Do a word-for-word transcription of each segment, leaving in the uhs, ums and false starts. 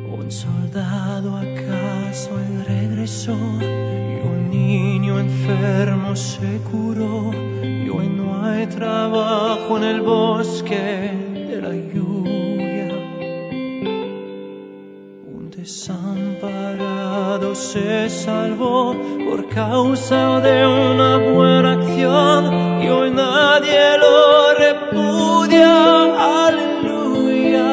Un soldado acaso él regresó y un niño enfermo se curó, y hoy no hay trabajo en el bosque de la lluvia. Un desamparado se salvó por causa de una buena acción, y hoy nadie lo repudia. Aleluya.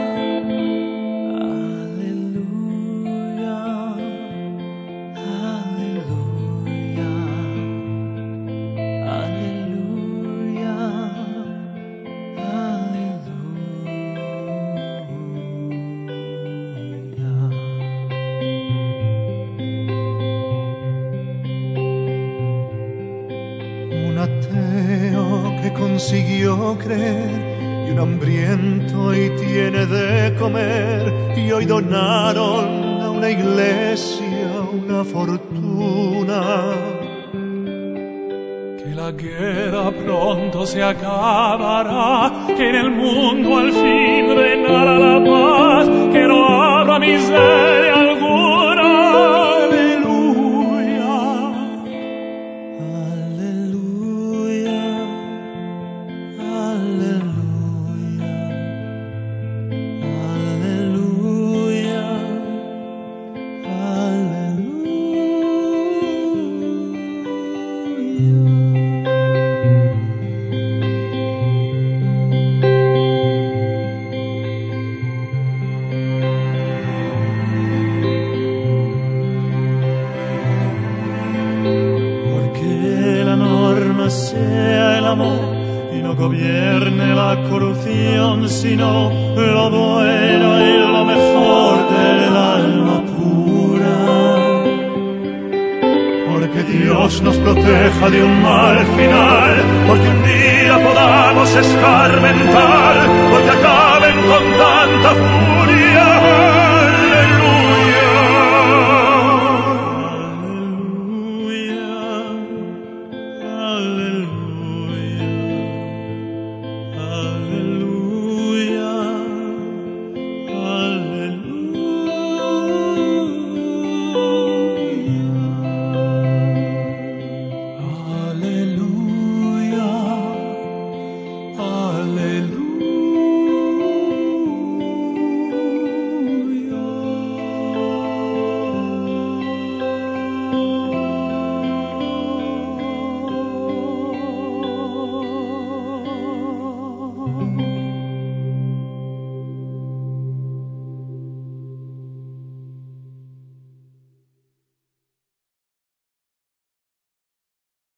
Un ateo que consiguió creer, y un hambriento y tiene de comer, y hoy donaron a una iglesia una fortuna. Que la guerra pronto se acabará, que en el mundo al fin reinará la paz, que no habrá miseria alguna. Sea el amor y no gobierne la corrupción, sino lo bueno y lo mejor del alma pura. Porque Dios nos proteja de un mal final, porque un día podamos escarmentar, porque acaben con tanta furia.